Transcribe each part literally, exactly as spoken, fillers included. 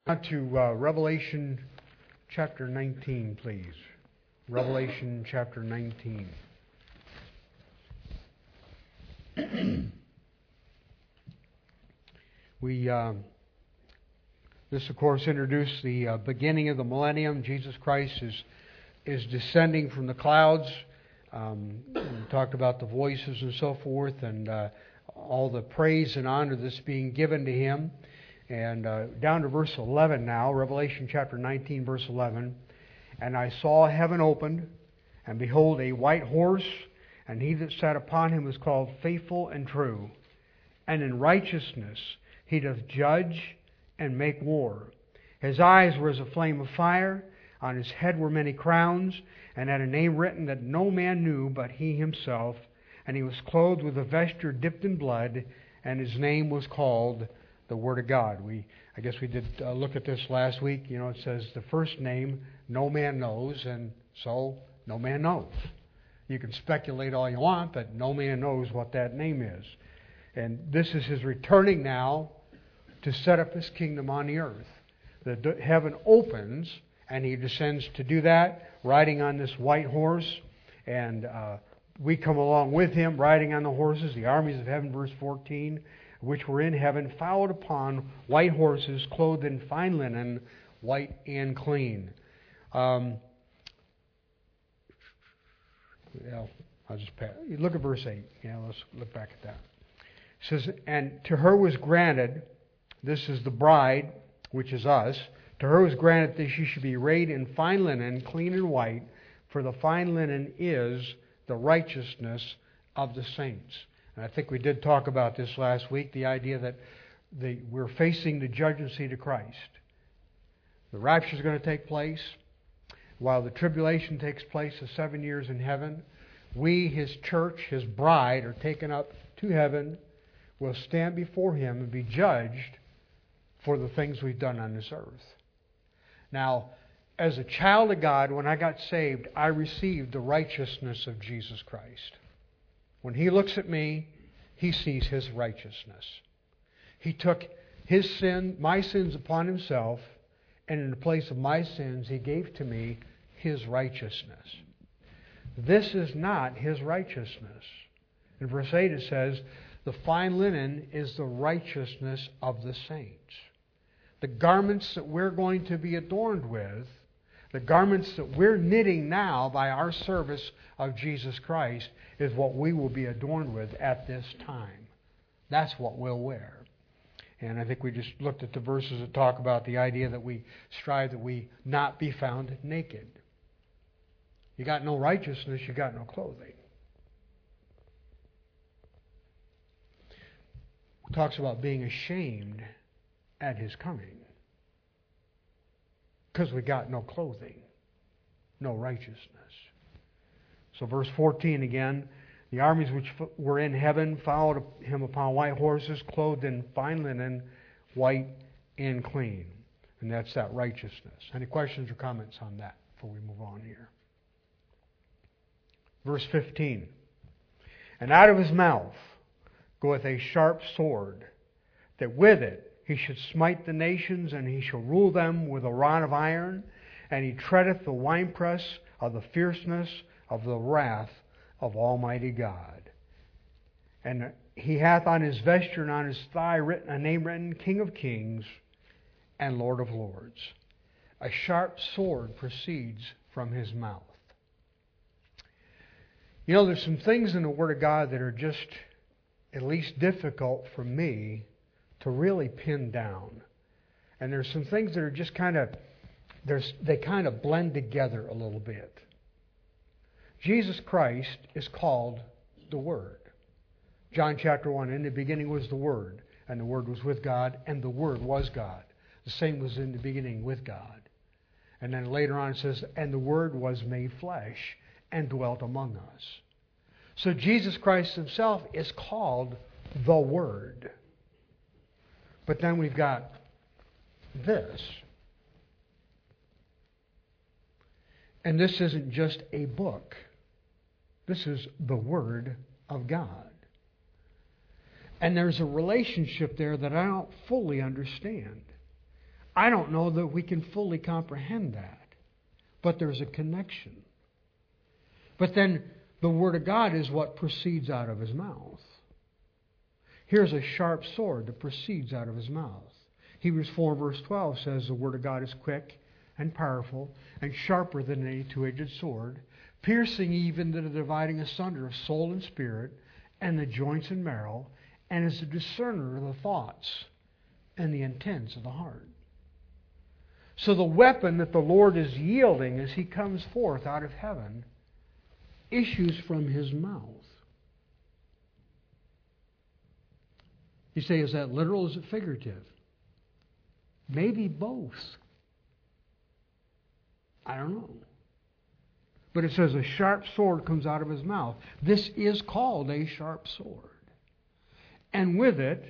Now to uh, Revelation chapter nineteen, please. Revelation chapter nineteen. we uh, this, of course, introduced the uh, beginning of the millennium. Jesus Christ is is descending from the clouds. Um, we talked about the voices and so forth, and uh, all the praise and honor that's being given to Him. And uh, down to verse eleven now, Revelation chapter nineteen, verse eleven. And I saw heaven opened, and behold, a white horse, and he that sat upon him was called Faithful and True. And in righteousness he doth judge and make war. His eyes were as a flame of fire, on his head were many crowns, and had a name written that no man knew but he himself. And he was clothed with a vesture dipped in blood, and his name was called the Word of God. We, I guess we did uh, look at this last week. You know, it says the first name no man knows, and so no man knows. You can speculate all you want, but no man knows what that name is. And this is His returning now to set up His kingdom on the earth. The heaven opens, and He descends to do that, riding on this white horse, and uh, we come along with Him, riding on the horses, the armies of heaven, verse fourteen, which were in heaven, followed upon white horses, clothed in fine linen, white and clean. Um, well, I'll just pass. Look at verse eight. Yeah, let's look back at that. It says, and to her was granted, this is the bride, which is us, to her was granted that she should be arrayed in fine linen, clean and white, for the fine linen is the righteousness of the saints. And I think we did talk about this last week, the idea that the, we're facing the judgment seat of Christ. The rapture is going to take place. While the tribulation takes place, the seven years in heaven, we, His church, His bride, are taken up to heaven, will stand before Him and be judged for the things we've done on this earth. Now, as a child of God, when I got saved, I received the righteousness of Jesus Christ. When He looks at me, He sees His righteousness. He took His sin, my sins upon Himself, and in the place of my sins, He gave to me His righteousness. This is not His righteousness. In verse eight it says, the fine linen is the righteousness of the saints. The garments that we're going to be adorned with, the garments that we're knitting now by our service of Jesus Christ, is what we will be adorned with at this time. That's what we'll wear. And I think we just looked at the verses that talk about the idea that we strive that we not be found naked. You got no righteousness, you got no clothing. It talks about being ashamed at His coming, because we got no clothing, no righteousness. So verse fourteen again, the armies which were in heaven followed Him upon white horses, clothed in fine linen, white and clean. And that's that righteousness. Any questions or comments on that before we move on here? Verse fifteen, and out of His mouth goeth a sharp sword, that with it He should smite the nations, and He shall rule them with a rod of iron, and He treadeth the winepress of the fierceness of the wrath of Almighty God. And He hath on His vesture and on His thigh written a name written, King of Kings and Lord of Lords. A sharp sword proceeds from His mouth. You know, there's some things in the Word of God that are just at least difficult for me to really pin down. And there's some things that are just kind of, there's they kind of blend together a little bit. Jesus Christ is called the Word. John chapter one, in the beginning was the Word, and the Word was with God, and the Word was God. The same was in the beginning with God. And then later on it says, and the Word was made flesh and dwelt among us. So Jesus Christ Himself is called the Word. But then we've got this. And this isn't just a book. This is the Word of God. And there's a relationship there that I don't fully understand. I don't know that we can fully comprehend that. But there's a connection. But then the Word of God is what proceeds out of His mouth. Here's a sharp sword that proceeds out of His mouth. Hebrews four verse twelve says the Word of God is quick and powerful and sharper than any two-edged sword, piercing even to the dividing asunder of soul and spirit and the joints and marrow, and is a discerner of the thoughts and the intents of the heart. So the weapon that the Lord is yielding as He comes forth out of heaven issues from His mouth. You say, is that literal or is it figurative? Maybe both. I don't know. But it says a sharp sword comes out of His mouth. This is called a sharp sword. And with it,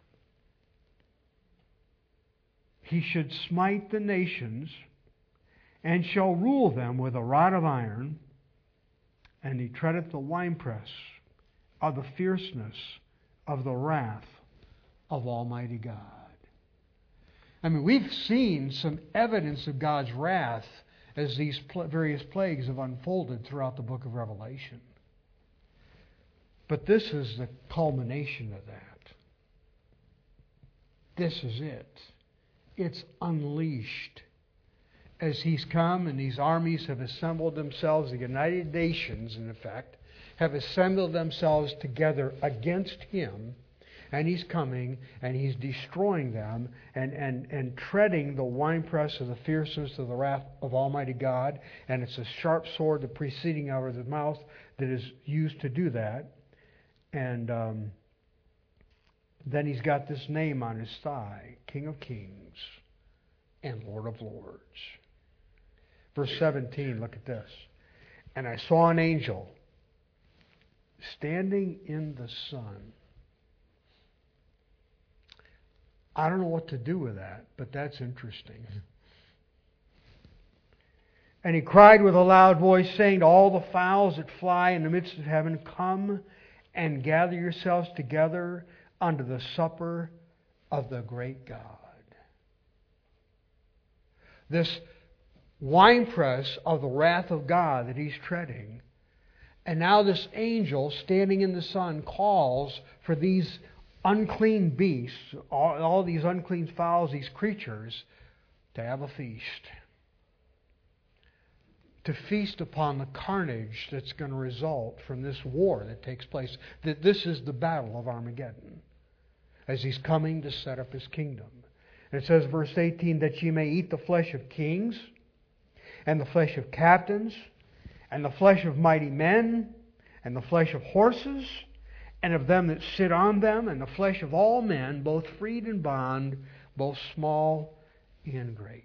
He should smite the nations and shall rule them with a rod of iron, and He treadeth the winepress of the fierceness of the wrath of Almighty God. I mean, we've seen some evidence of God's wrath as these pl- various plagues have unfolded throughout the book of Revelation. But this is the culmination of that. This is it. It's unleashed. As He's come and these armies have assembled themselves, the United Nations, in effect, have assembled themselves together against Him, and He's coming and He's destroying them and, and, and treading the winepress of the fierceness of the wrath of Almighty God, and it's a sharp sword that proceeding out of His mouth that is used to do that. And um, then He's got this name on His thigh, King of Kings and Lord of Lords. Verse seventeen, look at this. And I saw an angel standing in the sun. I don't know what to do with that, but that's interesting. And he cried with a loud voice, saying to all the fowls that fly in the midst of heaven, come and gather yourselves together unto the supper of the great God. This winepress of the wrath of God that He's treading. And now this angel standing in the sun calls for these unclean beasts, all, all these unclean fowls, these creatures, to have a feast. To feast upon the carnage that's going to result from this war that takes place. That this is the battle of Armageddon, as He's coming to set up His kingdom. And it says, verse eighteen, that ye may eat the flesh of kings, and the flesh of captains, and the flesh of mighty men, and the flesh of horses, and of them that sit on them, and the flesh of all men, both freed and bond, both small and great.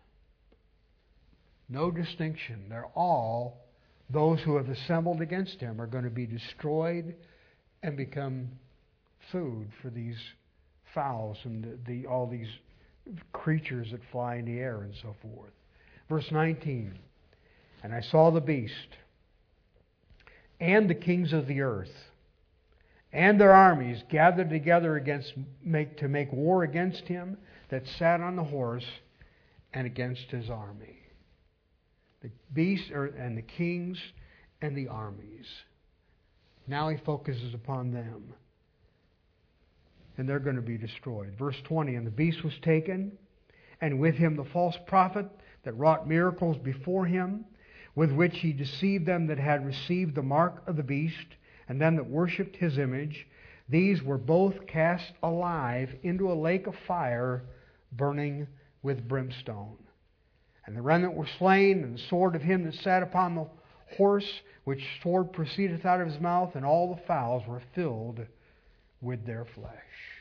No distinction. They're all, those who have assembled against Him are going to be destroyed and become food for these fowls and the, the all these creatures that fly in the air and so forth. Verse nineteen, and I saw the beast and the kings of the earth and their armies gathered together against make to make war against Him that sat on the horse and against His army. The beast are, and the kings and the armies. Now He focuses upon them. And they're going to be destroyed. Verse twenty, and the beast was taken, and with him the false prophet that wrought miracles before him, with which he deceived them that had received the mark of the beast, and them that worshipped his image. These were both cast alive into a lake of fire, burning with brimstone. And the remnant were slain, and the sword of him that sat upon the horse, which sword proceedeth out of his mouth, and all the fowls were filled with their flesh.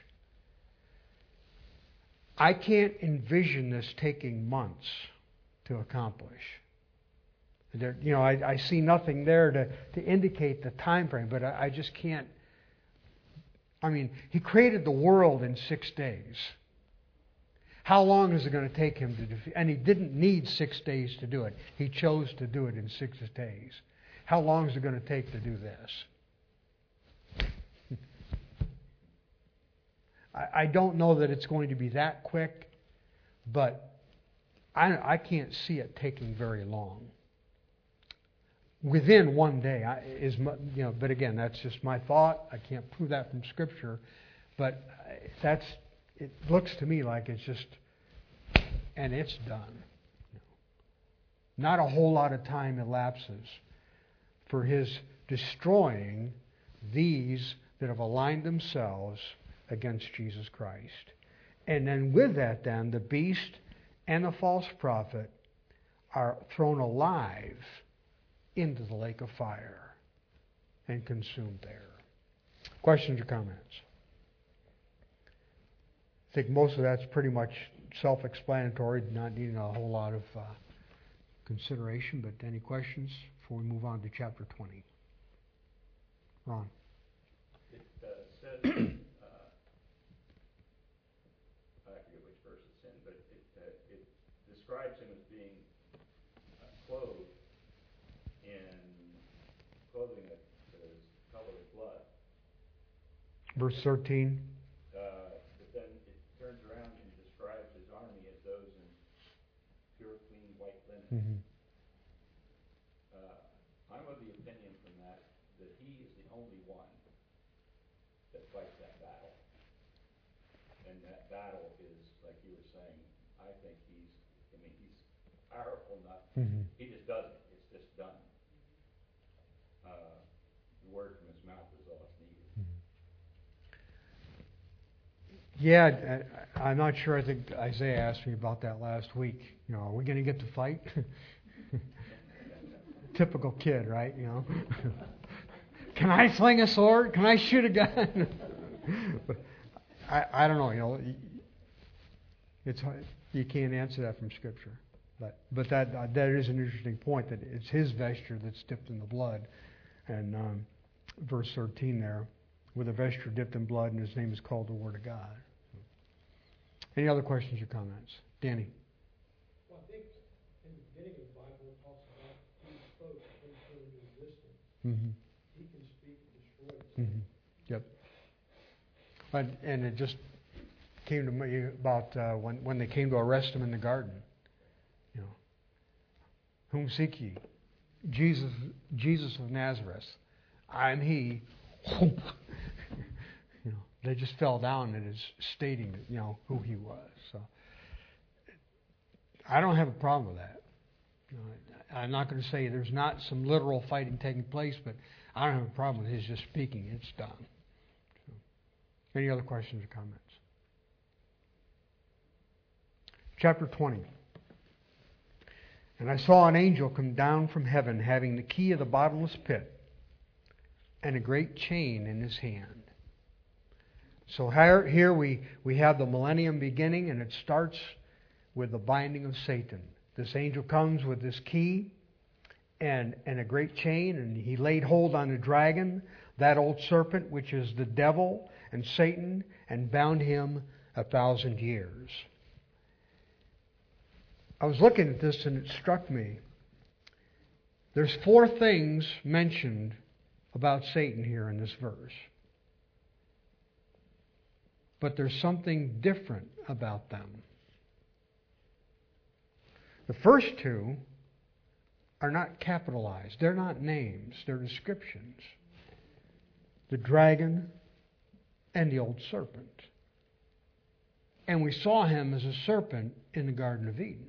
I can't envision this taking months to accomplish. There, you know, I, I see nothing there to, to indicate the time frame, but I, I just can't. I mean, He created the world in six days. How long is it going to take Him to defeat? And He didn't need six days to do it. He chose to do it in six days. How long is it going to take to do this? I, I don't know that it's going to be that quick, but I, I can't see it taking very long. Within one day, I, is you know. But again, that's just my thought. I can't prove that from Scripture, but that's. It looks to me like it's just, and it's done. Not a whole lot of time elapses for His destroying these that have aligned themselves against Jesus Christ. And then with that, then, the beast and the false prophet are thrown alive into the lake of fire and consumed there. Questions or comments? I think most of that's pretty much self-explanatory, not needing a whole lot of uh, consideration. But any questions before we move on to chapter twenty? Ron? It uh, says, uh, I forget which verse it's in, but it, uh, it describes him as being uh, clothed in clothing that is color of blood. Verse thirteen. Uh, but then it turns around and describes his army as those in pure, clean, white linen. Mm-hmm. Uh, I'm of the opinion from that that he is the only one that fights that battle. And that battle is, like you were saying, I think he's, I mean, he's powerful enough. Mm-hmm. He just does it. It's just done. Uh, the word from his mouth is all that's needed. Yeah, I, I'm not sure. I think Isaiah asked me about that last week. You know, are we going to get to fight? Typical kid, right? You know, can I sling a sword? Can I shoot a gun? I, I don't know. You know, it's hard. You can't answer that from Scripture. But but that uh, that is an interesting point, that it's his vesture that's dipped in the blood, and um, verse thirteen there, with a vesture dipped in blood, and his name is called the Word of God. Any other questions or comments, Danny? Well, I think in the beginning of the Bible it talks about he spoke and came into existence. Mm-hmm. He can speak and destroy. Mm-hmm. Yep. And, and it just came to me about uh, when when they came to arrest him in the garden. You know, whom seek ye? Jesus, Jesus of Nazareth. I'm he. You know, they just fell down and is stating, you know, who he was. So I don't have a problem with that. You know, I'm not going to say there's not some literal fighting taking place, but I don't have a problem with his just speaking. It's done. So, any other questions or comments? Chapter twenty. And I saw an angel come down from heaven, having the key of the bottomless pit and a great chain in his hand. So here, here we, we have the millennium beginning, and it starts with the binding of Satan. This angel comes with this key and, and a great chain, and he laid hold on the dragon, that old serpent, which is the devil and Satan, and bound him a thousand years. I was looking at this and it struck me. There's four things mentioned about Satan here in this verse. But there's something different about them. The first two are not capitalized. They're not names. They're descriptions. The dragon and the old serpent. And we saw him as a serpent in the Garden of Eden.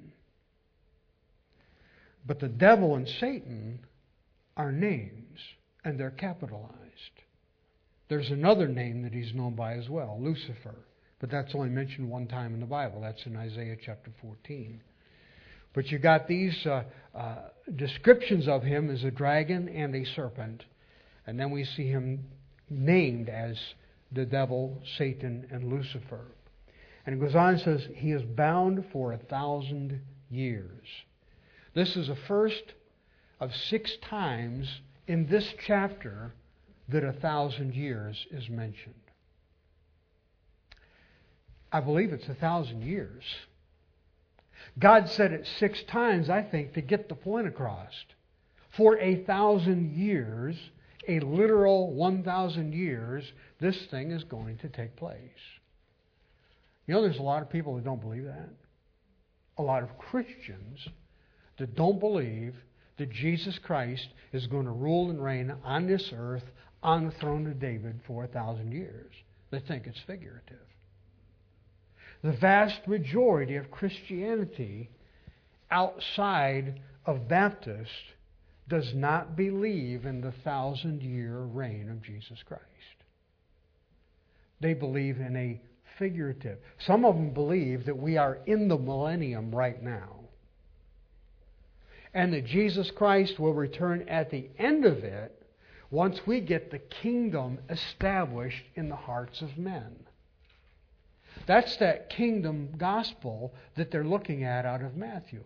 But the devil and Satan are names, and they're capitalized. There's another name that he's known by as well, Lucifer. But that's only mentioned one time in the Bible. That's in Isaiah chapter fourteen. But you got these uh, uh, descriptions of him as a dragon and a serpent. And then we see him named as the devil, Satan, and Lucifer. And it goes on and says, he is bound for a thousand years. This is the first of six times in this chapter that a thousand years is mentioned. I believe it's a thousand years. God said it six times, I think, to get the point across. For a thousand years, a literal one thousand years, this thing is going to take place. You know, there's a lot of people that don't believe that. a lot of Christians that don't believe that Jesus Christ is going to rule and reign on this earth on the throne of David for a thousand years. They think it's figurative. The vast majority of Christianity outside of Baptist does not believe in the thousand-year reign of Jesus Christ. They believe in a figurative. Some of them believe that we are in the millennium right now, and that Jesus Christ will return at the end of it once we get the kingdom established in the hearts of men. That's that kingdom gospel that they're looking at out of Matthew.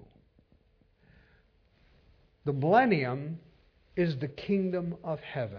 The millennium is the kingdom of heaven.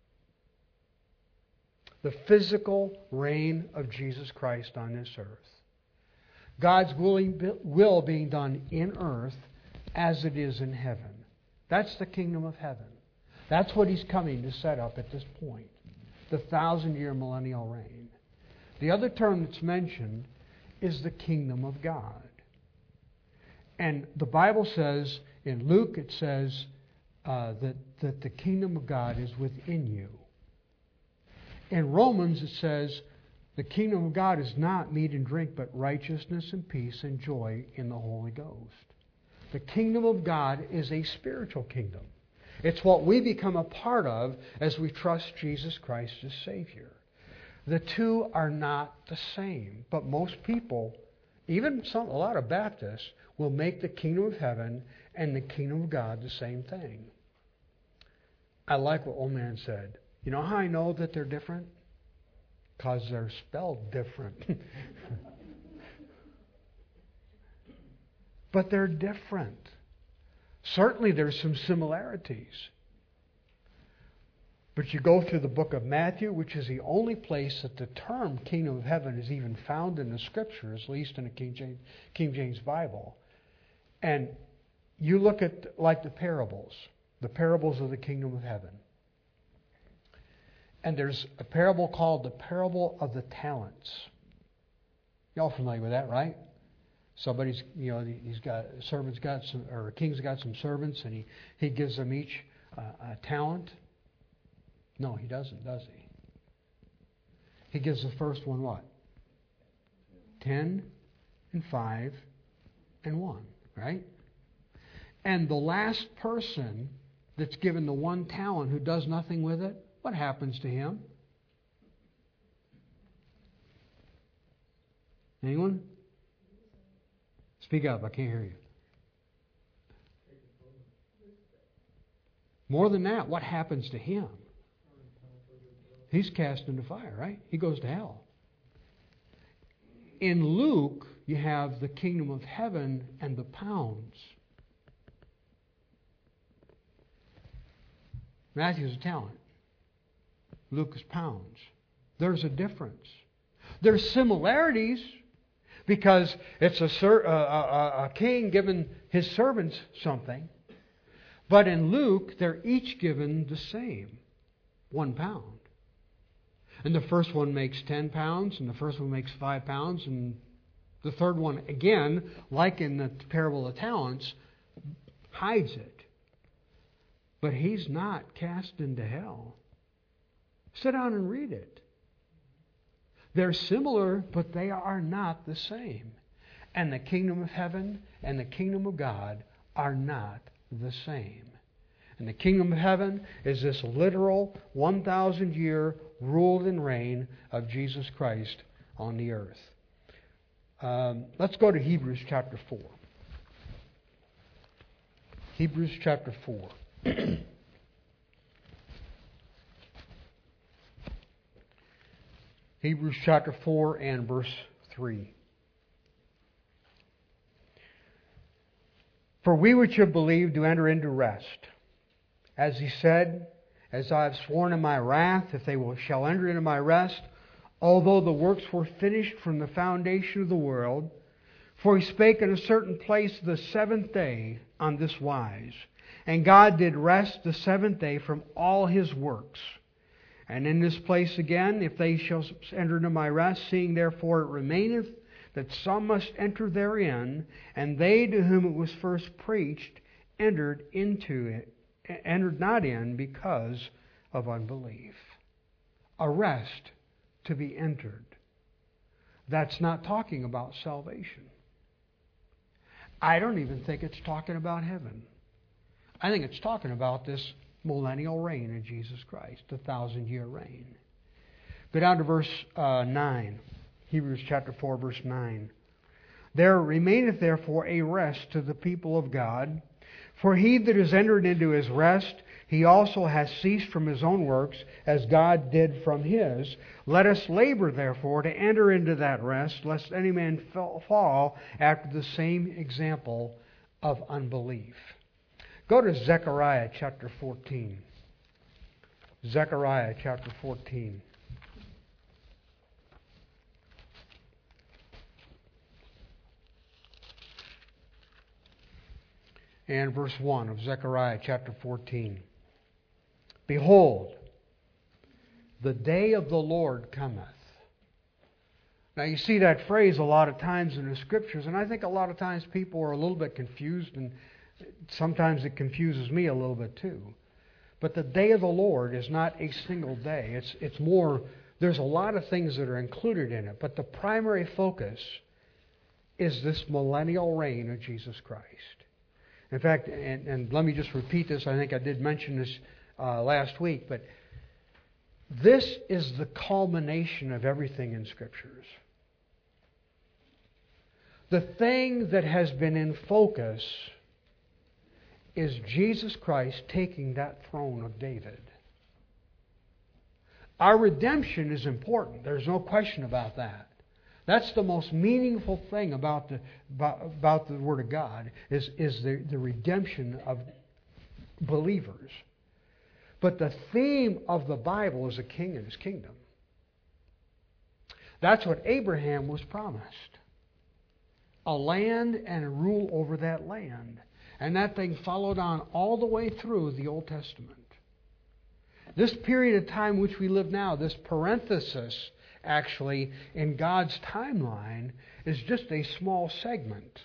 The physical reign of Jesus Christ on this earth. God's will being done in earth as it is in heaven. That's the kingdom of heaven. That's what He's coming to set up at this point. The thousand-year millennial reign. The other term that's mentioned is the kingdom of God. And the Bible says, in Luke it says uh, that, that the kingdom of God is within you. In Romans it says the kingdom of God is not meat and drink, but righteousness and peace and joy in the Holy Ghost. The kingdom of God is a spiritual kingdom. It's what we become a part of as we trust Jesus Christ as Savior. The two are not the same, but most people, even some, a lot of Baptists, will make the kingdom of heaven and the kingdom of God the same thing. I like what old man said. You know how I know that they're different? Because they're spelled different. But they're different. Certainly there's some similarities. But you go through the book of Matthew, which is the only place that the term kingdom of heaven is even found in the Scriptures, at least in the King James, King James Bible. And you look at like the parables, the parables of the kingdom of heaven. And there's a parable called the parable of the talents. Y'all familiar with that, right? Somebody's, you know, he's got, a servant's got some, or a king's got some servants, and he, he gives them each uh, a talent. No, he doesn't, does he? He gives the first one what? Ten and five and one, right? And the last person that's given the one talent who does nothing with it, what happens to him? Anyone? Speak up, I can't hear you. More than that, what happens to him? He's cast into fire, right? He goes to hell. In Luke, you have the kingdom of heaven and the pounds. Matthew's a talent. Luke is pounds. There's a difference. There's similarities because it's a, ser- a, a, a king giving his servants something. But in Luke, they're each given the same, one pound. And the first one makes ten pounds, and the first one makes five pounds, and the third one, again, like in the parable of talents, hides it. But he's not cast into hell. Sit down and read it. They're similar, but they are not the same. And the kingdom of heaven and the kingdom of God are not the same. And the kingdom of heaven is this literal one thousand year rule and reign of Jesus Christ on the earth. Um, let's go to Hebrews chapter four. Hebrews chapter four. Hebrews chapter four and verse three. For we which have believed do enter into rest. As he said, as I have sworn in my wrath, if they will, shall enter into my rest, although the works were finished from the foundation of the world. For he spake in a certain place the seventh day on this wise. And God did rest the seventh day from all his works. And in this place again, if they shall enter into my rest, seeing therefore it remaineth that some must enter therein, and they to whom it was first preached entered into it, entered not in because of unbelief. A rest to be entered. That's not talking about salvation. I don't even think it's talking about heaven. I think it's talking about this millennial reign of Jesus Christ, the thousand-year reign. Go down to verse uh, nine. Hebrews chapter four, verse nine. There remaineth therefore a rest to the people of God. For he that is entered into his rest, he also has ceased from his own works, as God did from his. Let us labor therefore to enter into that rest, lest any man fall after the same example of unbelief. Go to Zechariah chapter fourteen. Zechariah chapter fourteen. And verse one of Zechariah chapter fourteen. Behold, the day of the Lord cometh. Now you see that phrase a lot of times in the Scriptures, and I think a lot of times people are a little bit confused, and sometimes it confuses me a little bit too. But the day of the Lord is not a single day. It's, it's more, there's a lot of things that are included in it, but the primary focus is this millennial reign of Jesus Christ. In fact, and, and let me just repeat this, I think I did mention this uh, last week, but this is the culmination of everything in Scriptures. The thing that has been in focus is Jesus Christ taking that throne of David. Our redemption is important. There's no question about that. That's the most meaningful thing about the about, about the Word of God is, is the, the redemption of believers. But the theme of the Bible is a king and his kingdom. That's what Abraham was promised. A land and a rule over that land. And that thing followed on all the way through the Old Testament. This period of time which we live now, this parenthesis actually in God's timeline, is just a small segment.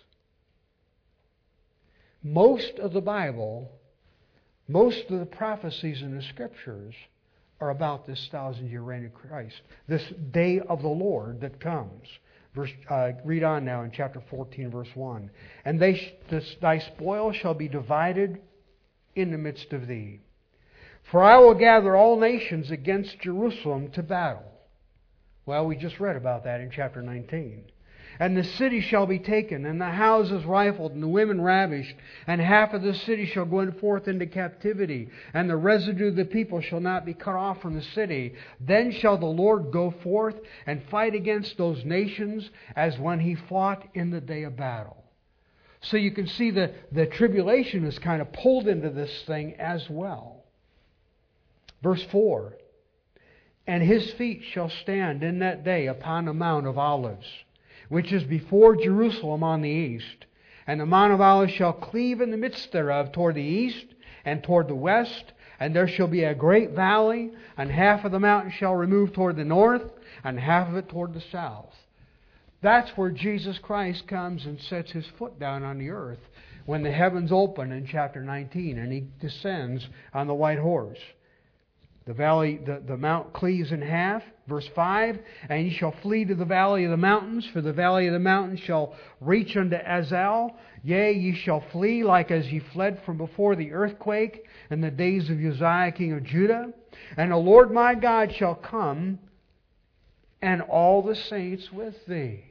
Most of the Bible, most of the prophecies in the Scriptures are about this thousand-year reign of Christ, this day of the Lord that comes. Verse, uh, read on now in chapter fourteen, verse one. And they sh- this, thy spoil shall be divided in the midst of thee. For I will gather all nations against Jerusalem to battle. Well, we just read about that in chapter nineteen. And the city shall be taken, and the houses rifled, and the women ravished, and half of the city shall go forth into captivity, and the residue of the people shall not be cut off from the city. Then shall the Lord go forth and fight against those nations as when he fought in the day of battle. So you can see the, the tribulation is kind of pulled into this thing as well. Verse four. And his feet shall stand in that day upon the Mount of Olives, which is before Jerusalem on the east. And the Mount of Olives shall cleave in the midst thereof toward the east and toward the west. And there shall be a great valley, and half of the mountain shall remove toward the north, and half of it toward the south. That's where Jesus Christ comes and sets his foot down on the earth when the heavens open in chapter nineteen, and he descends on the white horse. The valley, the, the mount cleaves in half. Verse five, and ye shall flee to the valley of the mountains, for the valley of the mountains shall reach unto Azal. Yea, ye shall flee like as ye fled from before the earthquake in the days of Uzziah king of Judah. And the Lord my God shall come, and all the saints with thee.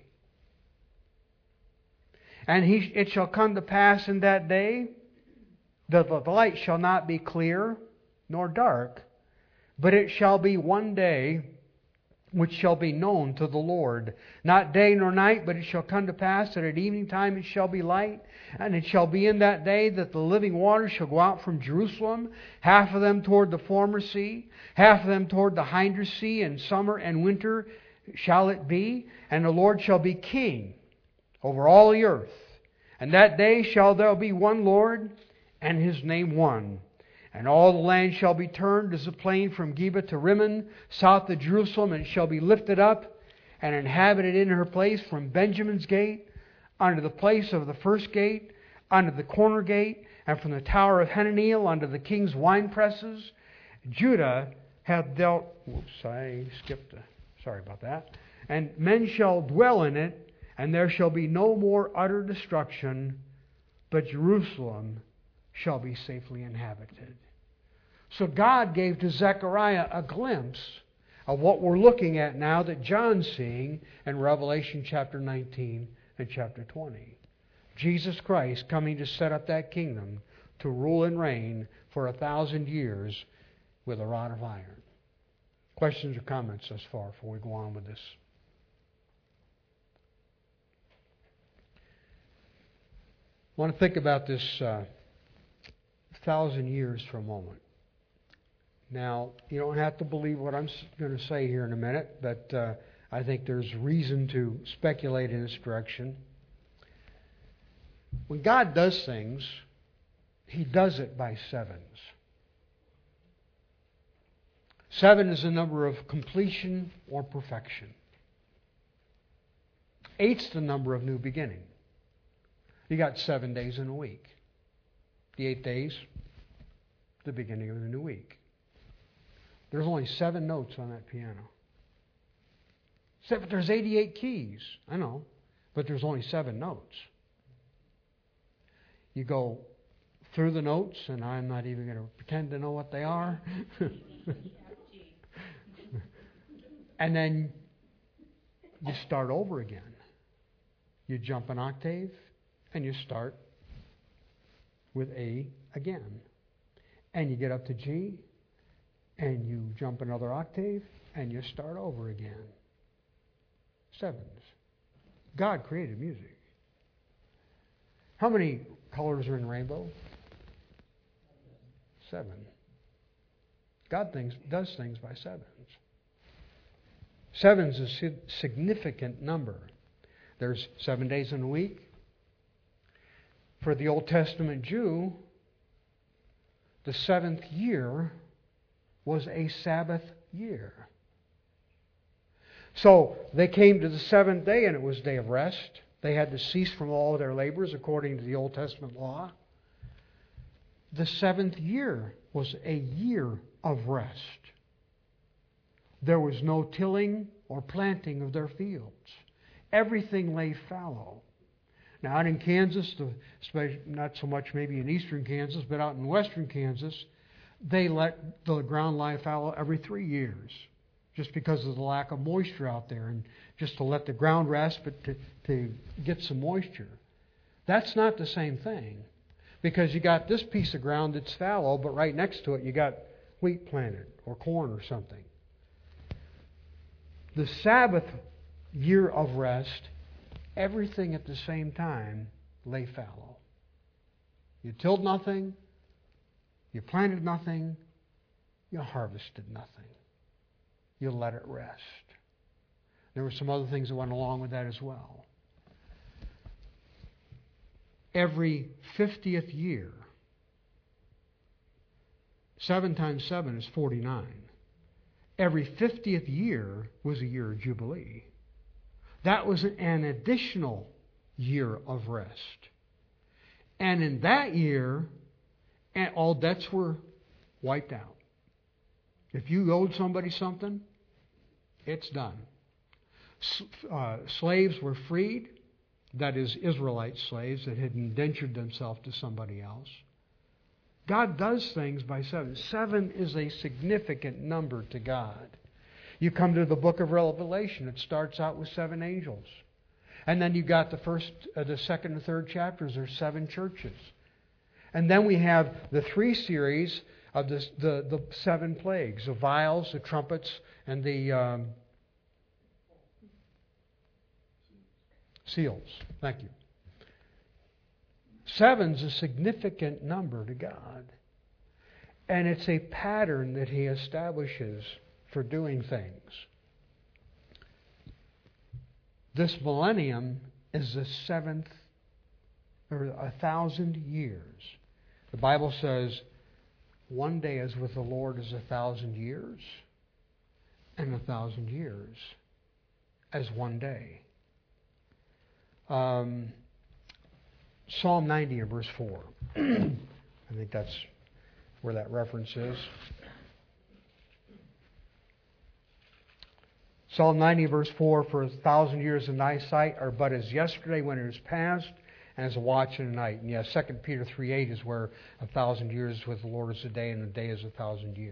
And he, it shall come to pass in that day that the light shall not be clear nor dark, but it shall be one day which shall be known to the Lord. Not day nor night, but it shall come to pass that at evening time it shall be light. And it shall be in that day that the living waters shall go out from Jerusalem, half of them toward the former sea, half of them toward the hinder sea, and summer and winter shall it be. And the Lord shall be king over all the earth. And that day shall there be one Lord, and his name one. And all the land shall be turned as a plain from Geba to Rimmon, south of Jerusalem, and shall be lifted up, and inhabited in her place from Benjamin's gate unto the place of the first gate, unto the corner gate, and from the tower of Hananeel unto the king's wine presses. Judah hath dealt... Whoops, I skipped. A, sorry about that. And men shall dwell in it, and there shall be no more utter destruction, but Jerusalem shall be safely inhabited. So God gave to Zechariah a glimpse of what we're looking at now that John's seeing in Revelation chapter nineteen and chapter twenty. Jesus Christ coming to set up that kingdom to rule and reign for a thousand years with a rod of iron. Questions or comments thus far before we go on with this? I want to think about this uh, thousand years for a moment. Now, you don't have to believe what I'm going to say here in a minute, but uh, I think there's reason to speculate in this direction. When God does things, He does it by sevens. Seven is the number of completion or perfection. Eight's the number of new beginning. You got seven days in a week. The eight days, the beginning of the new week. There's only seven notes on that piano. But there's eighty-eight keys. I know. But there's only seven notes. You go through the notes, and I'm not even going to pretend to know what they are. And then you start over again. You jump an octave, and you start with A again. And you get up to G, and you jump another octave, and you start over again. Sevens. God created music. How many colors are in rainbow? Seven. God things, does things by sevens. Seven is a significant number. There's seven days in a week. For the Old Testament Jew, the seventh year was a Sabbath year. So they came to the seventh day, and it was a day of rest. They had to cease from all of their labors according to the Old Testament law. The seventh year was a year of rest. There was no tilling or planting of their fields. Everything lay fallow. Now, out in Kansas, not so much maybe in eastern Kansas, but out in western Kansas, they let the ground lie fallow every three years just because of the lack of moisture out there, and just to let the ground rest, but to, to get some moisture. That's not the same thing, because you got this piece of ground that's fallow, but right next to it you got wheat planted or corn or something. The Sabbath year of rest, everything at the same time lay fallow. You tilled nothing, you planted nothing, you harvested nothing. You let it rest. There were some other things that went along with that as well. Every fiftieth year, seven times seven is forty-nine. Every fiftieth year was a year of Jubilee. That was an additional year of rest. And in that year, all debts were wiped out. If you owed somebody something, it's done. Uh, slaves were freed. That is, Israelite slaves that had indentured themselves to somebody else. God does things by seven. Seven is a significant number to God. You come to the book of Revelation, it starts out with seven angels. And then you've got the first, uh, the second and third chapters are seven churches. And then we have the three series of the, the, the seven plagues, the vials, the trumpets, and the um, seals. Thank you. Seven's a significant number to God. And it's a pattern that He establishes for doing things. This millennium is the seventh, or a thousand years. The Bible says, one day is with the Lord as a thousand years, and a thousand years as one day. Um, Psalm ninety and verse four. I think that's where that reference is. Psalm ninety verse four, for a thousand years in thy sight are but as yesterday when it is past, and as a watch in the night. And yes, Second Peter three eight is where a thousand years with the Lord is a day, and a day is a thousand years.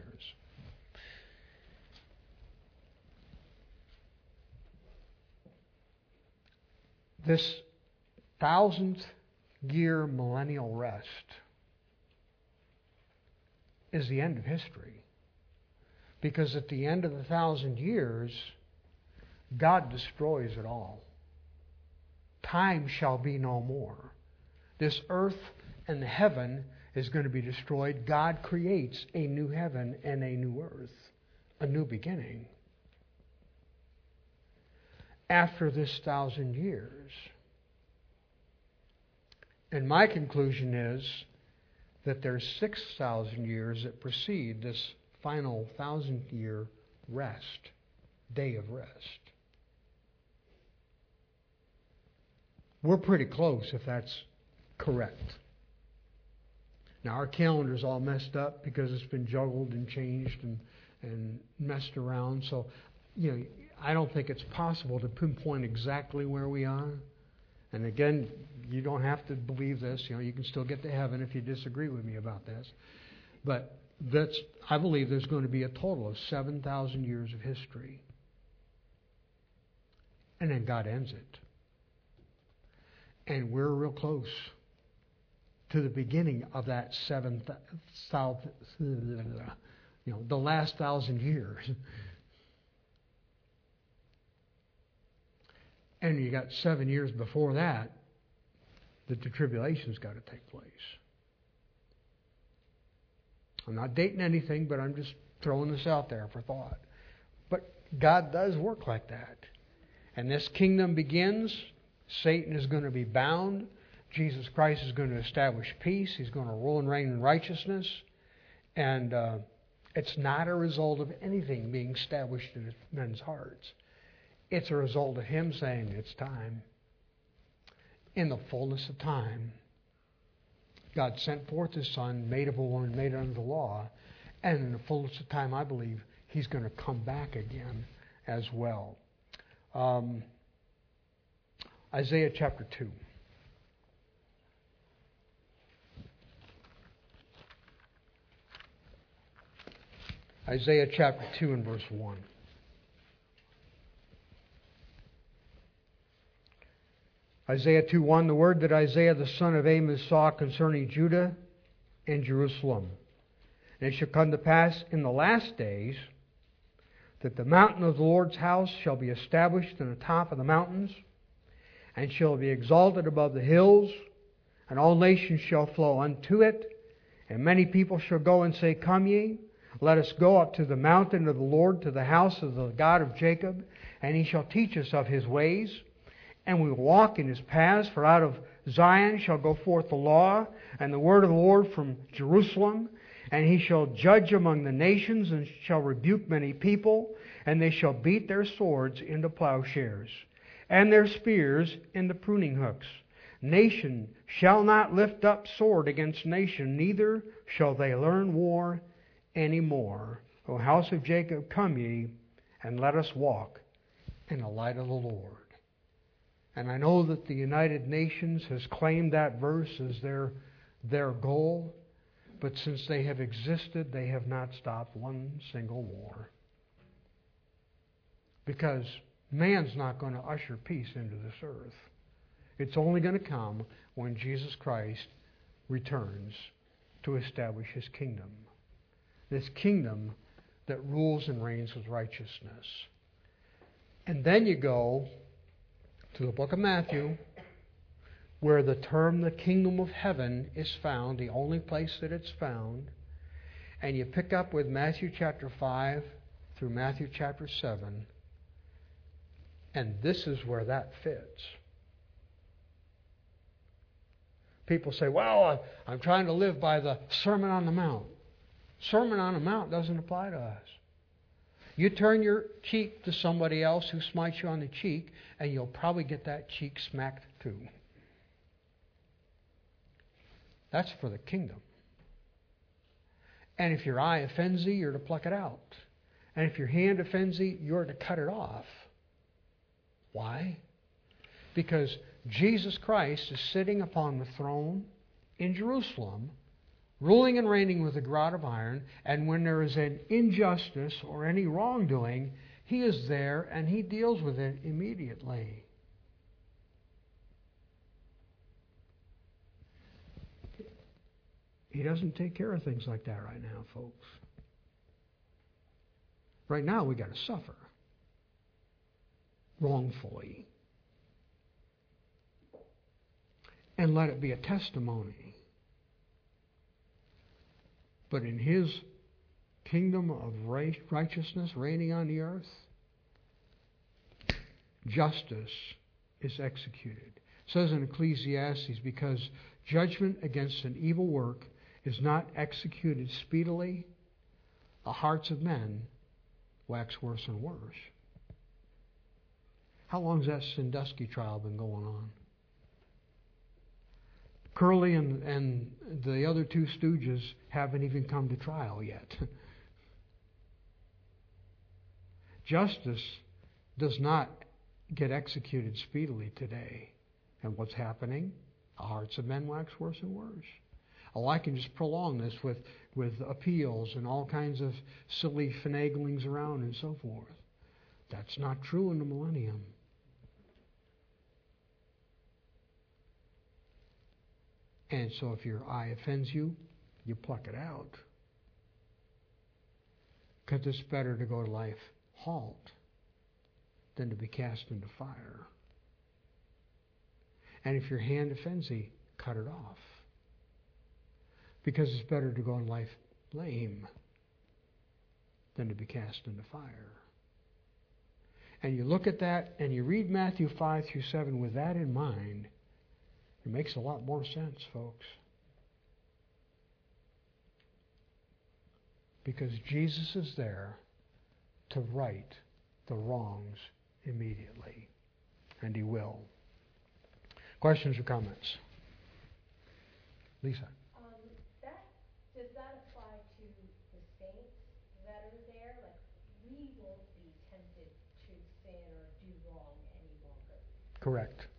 This thousandth year millennial rest is the end of history. Because at the end of the thousand years, God destroys it all. Time shall be no more. This earth and heaven is going to be destroyed. God creates a new heaven and a new earth, a new beginning. After this thousand years. And my conclusion is that there's six thousand years that precede this final thousand year rest, day of rest. We're pretty close if that's correct. Now our calendar's all messed up because it's been juggled and changed and, and messed around. So, you know, I don't think it's possible to pinpoint exactly where we are. And again, you don't have to believe this. You know, you can still get to heaven if you disagree with me about this. But that's, I believe there's going to be a total of seven thousand years of history. And then God ends it. And we're real close to the beginning of that seven thousand, you know, the last thousand years. And you got seven years before that that the tribulation's got to take place. I'm not dating anything, but I'm just throwing this out there for thought. But God does work like that. And this kingdom begins. Satan is going to be bound. Jesus Christ is going to establish peace. He's going to rule and reign in righteousness. And uh, it's not a result of anything being established in men's hearts. It's a result of Him saying, it's time. In the fullness of time, God sent forth His Son, made of a woman, made under the law. And in the fullness of time, I believe He's going to come back again as well. Um, Isaiah chapter two. Isaiah chapter two and verse one. Isaiah two one, the word that Isaiah the son of Amos saw concerning Judah and Jerusalem. And it shall come to pass in the last days that the mountain of the Lord's house shall be established in the top of the mountains, and shall be exalted above the hills, and all nations shall flow unto it. And many people shall go and say, Come ye, let us go up to the mountain of the Lord, to the house of the God of Jacob, and He shall teach us of His ways, and we will walk in His paths. For out of Zion shall go forth the law, and the word of the Lord from Jerusalem. And He shall judge among the nations, and shall rebuke many people, and they shall beat their swords into plowshares, and their spears into pruning hooks. Nation shall not lift up sword against nation, neither shall they learn war any more. O house of Jacob, come ye, and let us walk in the light of the Lord. And I know that the United Nations has claimed that verse as their, their goal, but since they have existed, they have not stopped one single war. Because man's not going to usher peace into this earth. It's only going to come when Jesus Christ returns to establish His kingdom. This kingdom that rules and reigns with righteousness. And then you go to the book of Matthew, where the term the kingdom of heaven is found, the only place that it's found. And you pick up with Matthew chapter five through Matthew chapter seven. And this is where that fits. People say, well, I'm trying to live by the Sermon on the Mount. Sermon on the Mount doesn't apply to us. You turn your cheek to somebody else who smites you on the cheek, and you'll probably get that cheek smacked too. That's for the kingdom. And if your eye offends thee, you're to pluck it out. And if your hand offends thee, you're to cut it off. Why? Because Jesus Christ is sitting upon the throne in Jerusalem, ruling and reigning with a rod of iron, and when there is an injustice or any wrongdoing, He is there and He deals with it immediately. He doesn't take care of things like that right now, folks. Right now, we got to suffer wrongfully. And let it be a testimony. But in His kingdom of righteousness reigning on the earth, justice is executed. It says in Ecclesiastes, because judgment against an evil work is not executed speedily, the hearts of men wax worse and worse. How long has that Sandusky trial been going on? Curly and, and the other two stooges haven't even come to trial yet. Justice does not get executed speedily today. And what's happening? The hearts of men wax worse and worse. Oh, I can just prolong this with, with appeals and all kinds of silly finaglings around and so forth. That's not true in the millennium. And so if your eye offends you, you pluck it out. Because it's better to go to life halt than to be cast into fire. And if your hand offends thee, cut it off. Because it's better to go in life lame than to be cast into fire. And you look at that and you read Matthew five through seven with that in mind, it makes a lot more sense, folks. Because Jesus is there to right the wrongs immediately. And He will. Questions or comments? Lisa. Um, that, does that apply to the saints that are there? Like, we won't be tempted to sin or do wrong any longer. Correct.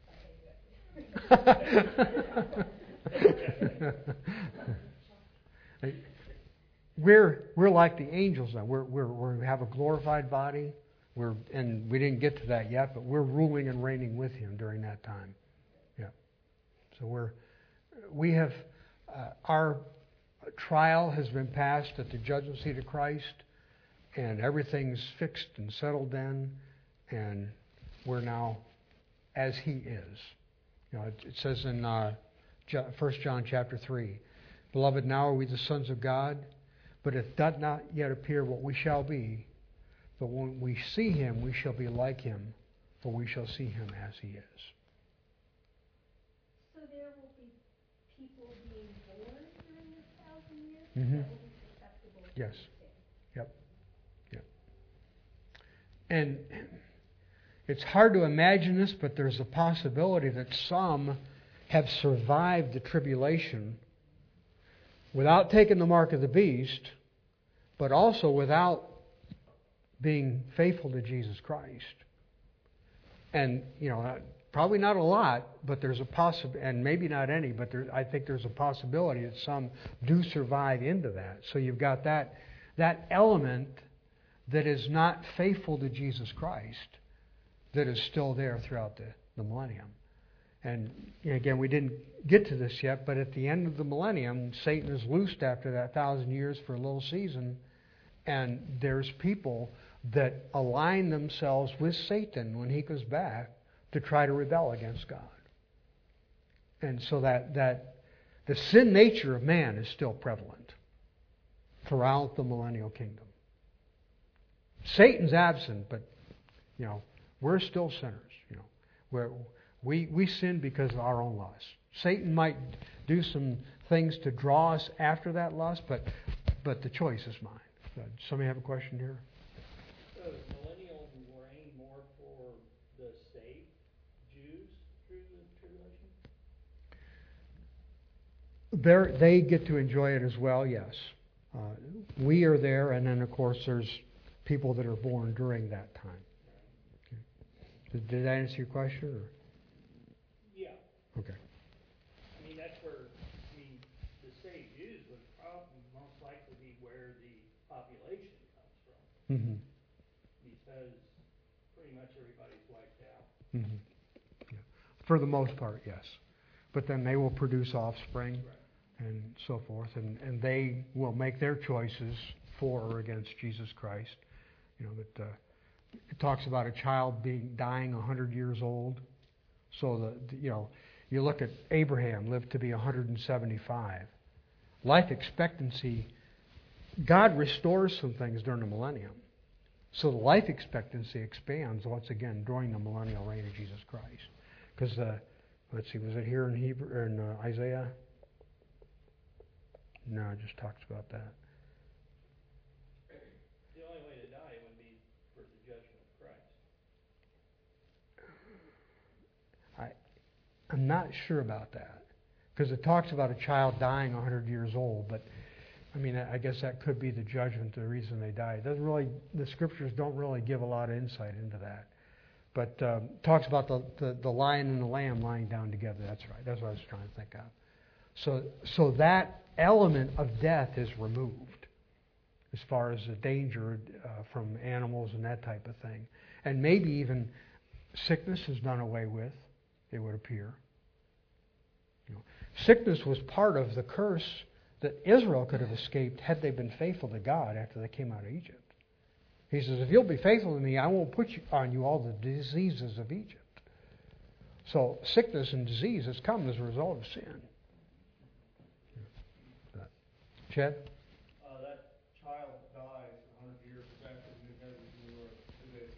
we're we're like the angels now. We're, we're we have a glorified body. We're and we didn't get to that yet, but we're ruling and reigning with Him during that time. Yeah. So we're we have uh, our trial has been passed at the judgment seat of Christ, and everything's fixed and settled then, and we're now as He is. You know, it, it says in uh, First John chapter three, Beloved, now are we the sons of God, but it doth not yet appear what we shall be. But when we see Him, we shall be like Him, for we shall see Him as He is. So there will be people being born during this thousand years Mm-hmm. that will be susceptible to Yes. sin. Yep. Yep. And it's hard to imagine this, but there's a possibility that some have survived the tribulation without taking the mark of the beast, but also without being faithful to Jesus Christ. And, you know, probably not a lot, but there's a possibility, and maybe not any, but there, I think there's a possibility that some do survive into that. So you've got that, that element that is not faithful to Jesus Christ that is still there throughout the, the millennium. And again, we didn't get to this yet, but at the end of the millennium, Satan is loosed after that thousand years for a little season, and there's people that align themselves with Satan when he comes back to try to rebel against God. And so that, that the sin nature of man is still prevalent throughout the millennial kingdom. Satan's absent, but, you know, we're still sinners. You know, we're, we we sin because of our own lust. Satan might do some things to draw us after that lust, but but the choice is mine. Somebody have a question here? they're, they get to enjoy it as well, yes. Uh, we are there, and then, of course, there's people that are born during that time. Okay. Did, did that answer your question? Or? Yeah, Okay. I mean, that's where, I mean, the say Jews would probably most likely be where the population comes from, Mm-hmm. because pretty much everybody's wiped out. Mm-hmm. Yeah. For the most part, yes. But then they will produce offspring. Right. And so forth, and, and they will make their choices for or against Jesus Christ. You know, that uh, it talks about a child being dying a hundred years old. So the, the you know, you look at Abraham lived to be one hundred seventy-five. Life expectancy, God restores some things during the millennium. So the life expectancy expands once again during the millennial reign of Jesus Christ. Because uh, let's see, was it here in Hebrew or in uh, Isaiah? No, it just talks about that. The only way to die would be for the judgment of Christ. I, I'm not sure about that. Because it talks about a child dying one hundred years old, but I mean, I guess that could be the judgment, the reason they die. It doesn't really, the scriptures don't really give a lot of insight into that. But um, talks about the, the, the lion and the lamb lying down together. That's right. That's what I was trying to think of. So, so that element of death is removed as far as the danger uh, from animals and that type of thing. And maybe even sickness is done away with, it would appear. You know, sickness was part of the curse that Israel could have escaped had they been faithful to God after they came out of Egypt. He says, if you'll be faithful to me, I won't put you, on you all the diseases of Egypt. So sickness and disease has come as a result of sin. Chad? Uh, that child dies a hundred years after the new heaven and new earth, Isaiah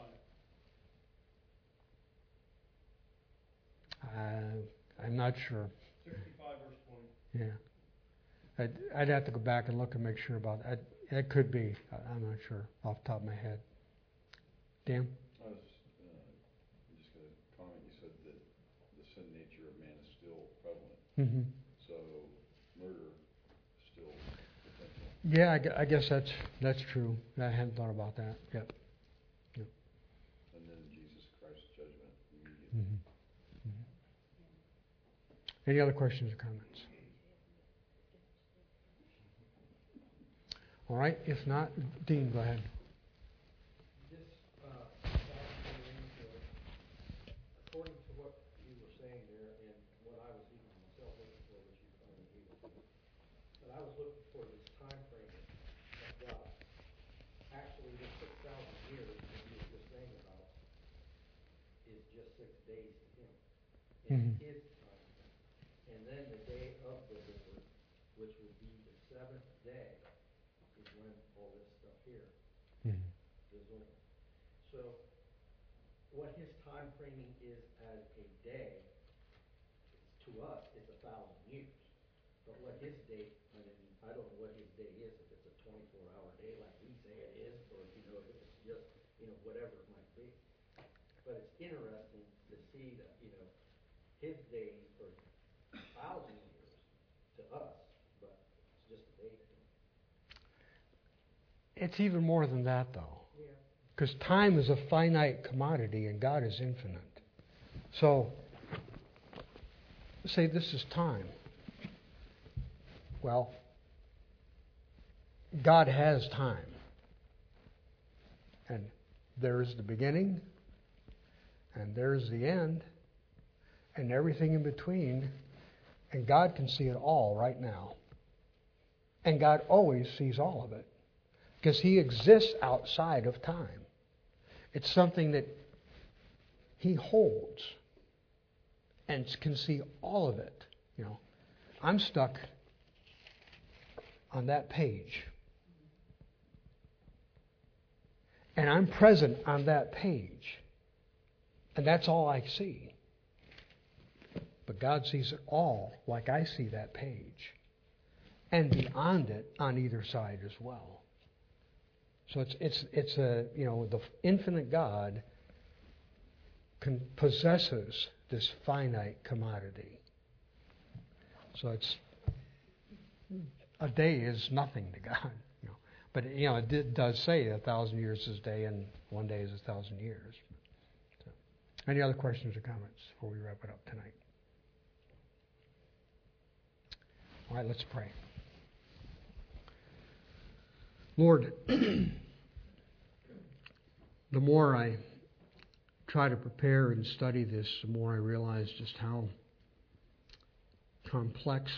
sixty-five. Uh, I'm not sure. Sixty-five verse twenty. Yeah. I'd, I'd have to go back and look and make sure about that. It could be. I- I'm not sure off the top of my head. Dan? I was uh, just going to comment. You said that the sin nature of man is still prevalent. Mm-hmm. So murder is still potential. Yeah, I, gu- I guess that's that's true. I hadn't thought about that. Yep. Yep. And then Jesus Christ's judgment immediately. Mm-hmm. Mm-hmm. Any other questions or comments? All right. If not, Dean, go ahead. This, uh, according to what you were saying there, and what I was even myself looking for, which you probably able to, but I was looking for this time frame of God. Actually, the six thousand years that you were just saying about is just six days to him. In Mhm. his time. And then the day of the Lord, which would be the seventh day, is when all this stuff here Mm-hmm. is over. So, what his time framing is as a day, to us, it's a thousand years. But what his day, I mean, I don't know what his day is, if it's a twenty-four hour day like we say it is, or, you know, if it's just, you know, whatever it might be. But it's interesting to see that, you know, his days are a thousand years to us, but it's just a day to him. It's even more than that, though. Yeah. Because time is a finite commodity and God is infinite. So, say this is time. Well, God has time. And there's the beginning, and there's the end, and everything in between. And God can see it all right now. And God always sees all of it. Because He exists outside of time. It's something that He holds and can see all of it. You know, I'm stuck on that page. And I'm present on that page. And that's all I see. But God sees it all like I see that page. And beyond it on either side as well. So it's it's it's a you know the infinite God can, possesses this finite commodity. So it's a day is nothing to God. You know. But, you know, it did, does say a thousand years is a day and one day is a thousand years. So, any other questions or comments before we wrap it up tonight? All right, let's pray. Lord, the more I try to prepare and study this, the more I realize just how complex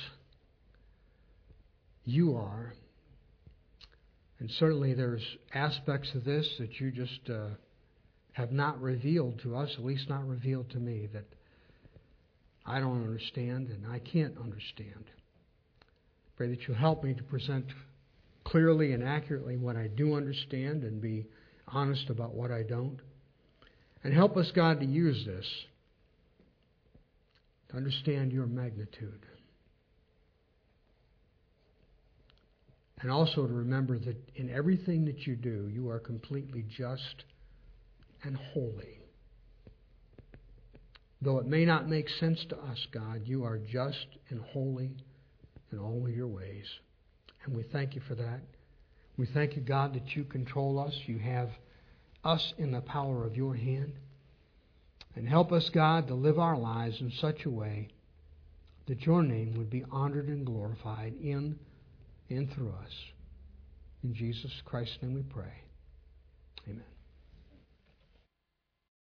you are. And certainly there's aspects of this that you just uh, have not revealed to us, at least not revealed to me, that I don't understand and I can't understand. Pray that you'll help me to present clearly and accurately what I do understand and be honest about what I don't. And help us, God, to use this to understand your magnitude. And also to remember that in everything that you do, you are completely just and holy. Though it may not make sense to us, God, you are just and holy in all of your ways. And we thank you for that. We thank you, God, that you control us. You have us in the power of your hand. And help us, God, to live our lives in such a way that your name would be honored and glorified in and through us. In Jesus Christ's name we pray. Amen.